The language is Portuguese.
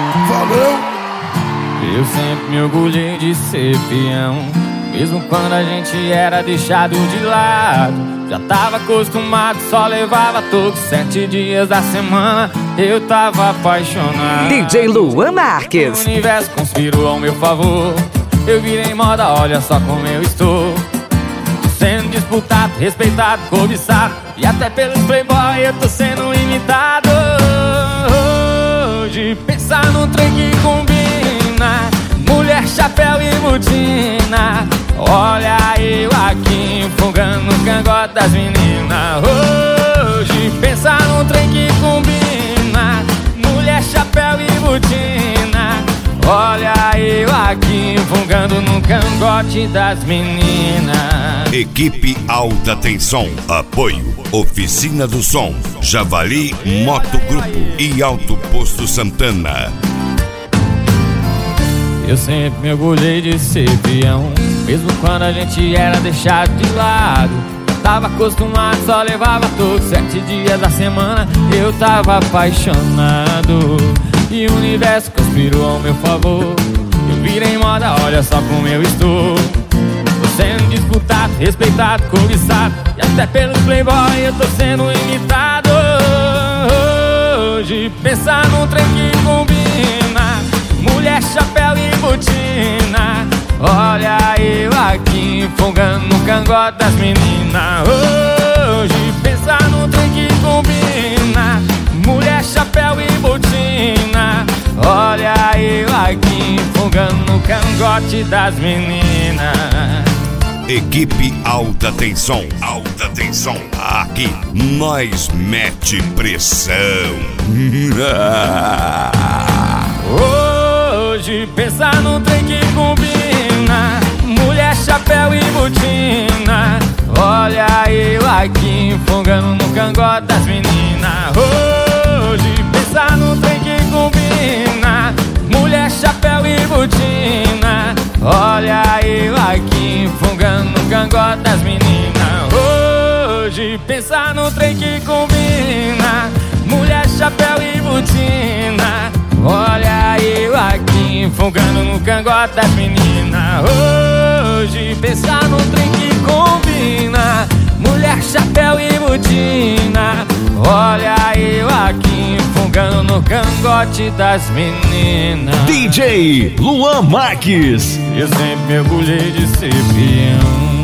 Valeu! Eu sempre me orgulhei de ser peão, mesmo quando a gente era deixado de lado. Já tava acostumado, só levava todos 7 dias da semana. Eu tava apaixonado. DJ Luan Marques. O universo conspirou ao meu favor. Eu virei moda, olha só como eu estou. Sendo disputado, respeitado, cobiçado, e até pelos playboy eu tô sendo imitado. Hoje pensar num trem que combina, mulher, chapéu e botina. Olha eu aqui enfogando no cangote das meninas. Hoje pensar num trem que combina, mulher, chapéu e botina. Olha eu aqui enfogando no cangote das meninas. Equipe Alta Tensão. Apoio Oficina do Som, Javali Moto Grupo e Alto Posto Santana. Eu sempre me orgulhei de ser peão, mesmo quando a gente era deixado de lado. Tava acostumado, só levava todos 7 dias da semana. Eu tava apaixonado e o universo conspirou ao meu favor. Eu virei moda, olha só como eu estou. Tô sendo disputado, respeitado, cobiçado, e até pelos playboy eu tô sendo imitado. Hoje pensar num trem que combina, mulher, chapéu e botina. Olha eu aqui enfogando no cangote das meninas. Hoje pensar num trem que combina, mulher, chapéu e botina. Olha eu aqui enfogando no cangote das meninas. Equipe Alta Tensão. Alta Tensão. Aqui nós mete pressão. Hoje pensar num trem que combina, mulher, chapéu e botina. Olha eu aqui enfogando no cangote das meninas. Hoje pensar num trem que combina, mulher, chapéu e botina. Olha eu aqui enfogando no cangote das meninas. Hoje pensar num trem que combina, mulher, chapéu e botina. Olha eu aqui enfogando no cangote das meninas. Hoje pensar num trem que combina, mulher, chapéu e botina. Olha eu aqui enfogando no cangote das meninas. DJ Luan Marques. Eu sempre me orgulhei de ser peão.